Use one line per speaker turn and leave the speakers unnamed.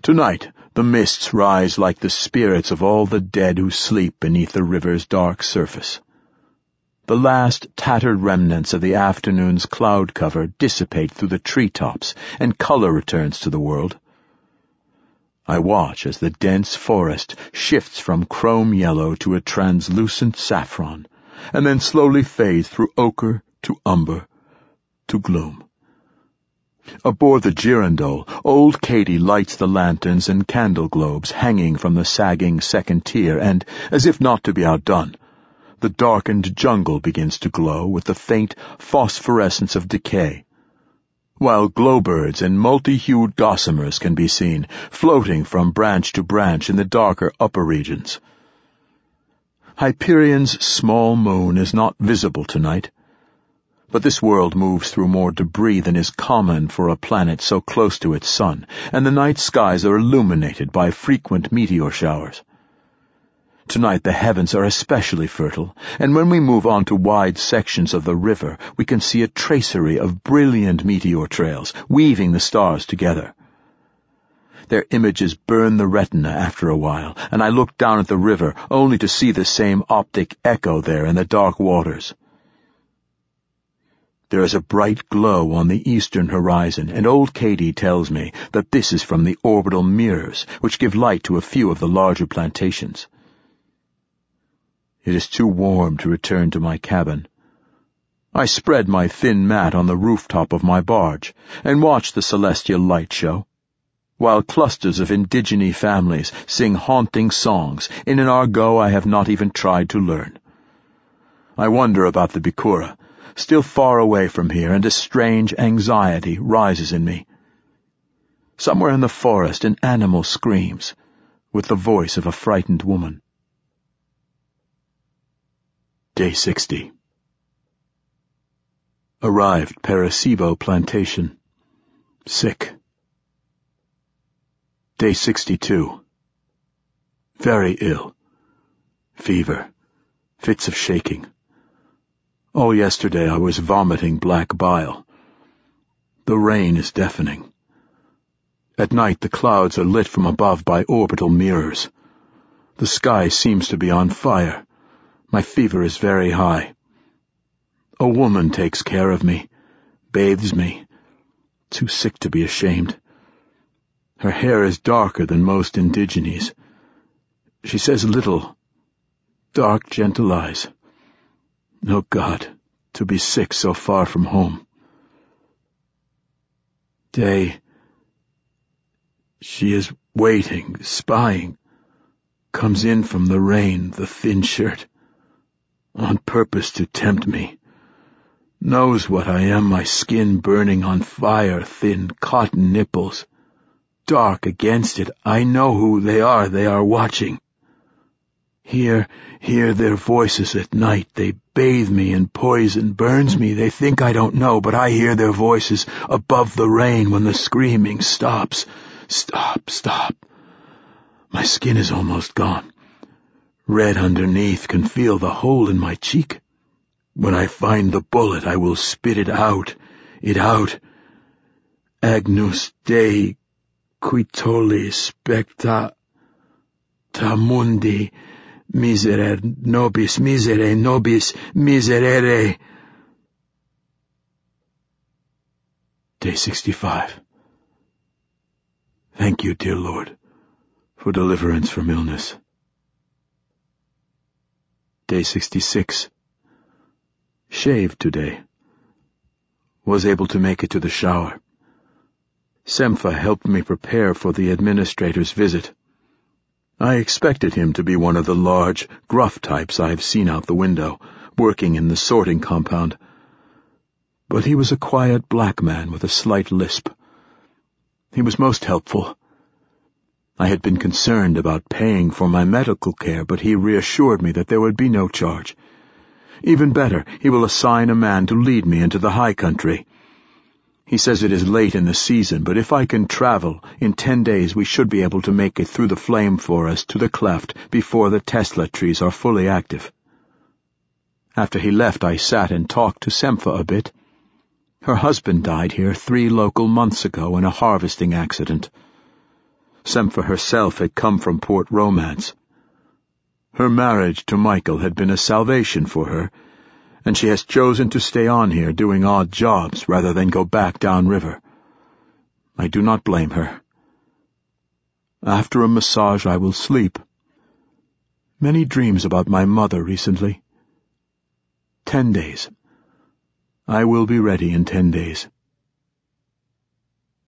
Tonight the mists rise like the spirits of all the dead who sleep beneath the river's dark surface. The last tattered remnants of the afternoon's cloud cover dissipate through the treetops, and color returns to the world. I watch as the dense forest shifts from chrome yellow to a translucent saffron, and then slowly fades through ochre to umber to gloom. Aboard the Girandole, old Katie lights the lanterns and candle globes hanging from the sagging second tier, and, as if not to be outdone, the darkened jungle begins to glow with the faint phosphorescence of decay, while glowbirds and multi-hued gossamers can be seen, floating from branch to branch in the darker upper regions. Hyperion's small moon is not visible tonight, but this world moves through more debris than is common for a planet so close to its sun, and the night skies are illuminated by frequent meteor showers. Tonight the heavens are especially fertile, and when we move on to wide sections of the river, we can see a tracery of brilliant meteor trails, weaving the stars together. Their images burn the retina after a while, and I look down at the river only to see the same optic echo there in the dark waters. There is a bright glow on the eastern horizon, and old Katie tells me that this is from the orbital mirrors, which give light to a few of the larger plantations. It is too warm to return to my cabin. I spread my thin mat on the rooftop of my barge and watch the celestial light show, while clusters of indigene families sing haunting songs in an argot I have not even tried to learn. I wonder about the Bikura, still far away from here, and a strange anxiety rises in me. Somewhere in the forest an animal screams, with the voice of a frightened woman. Day 60. Arrived Perecibo Plantation. Sick. Day 62. Very ill. Fever. Fits of shaking. All yesterday I was vomiting black bile. The rain is deafening. At night the clouds are lit from above by orbital mirrors. The sky seems to be on fire. My fever is very high. A woman takes care of me, bathes me, too sick to be ashamed. Her hair is darker than most indigenes. She says little, dark, gentle eyes. Oh God, to be sick so far from home. Day. She is waiting, spying. Comes in from the rain, the thin shirt. On purpose to tempt me. Knows what I am, my skin burning on fire, thin cotton nipples. Dark against it, I know who they are watching. Hear their voices at night, they bathe me in poison, burns me, they think I don't know, but I hear their voices above the rain when the screaming stops. Stop. My skin is almost gone. Red underneath, can feel the hole in my cheek. When I find the bullet, I will spit it out. Agnus Dei, quitoli specta ta mundi, misere nobis miserere. Day 65. Thank you, dear Lord, for deliverance from illness. Day 66. Shaved today. Was able to make it to the shower. Sempha helped me prepare for the administrator's visit. I expected him to be one of the large, gruff types I have seen out the window, working in the sorting compound. But he was a quiet black man with a slight lisp. He was most helpful. I had been concerned about paying for my medical care, but he reassured me that there would be no charge. Even better, he will assign a man to lead me into the high country. He says it is late in the season, but if I can travel, in 10 days we should be able to make it through the flame forest to the cleft before the Tesla trees are fully active. After he left, I sat and talked to Sempha a bit. Her husband died here 3 local months ago in a harvesting accident. Sempha herself had come from Port Romance. Her marriage to Michael had been a salvation for her, and she has chosen to stay on here doing odd jobs rather than go back downriver. I do not blame her. After a massage I will sleep. Many dreams about my mother recently. 10 days. I will be ready in 10 days.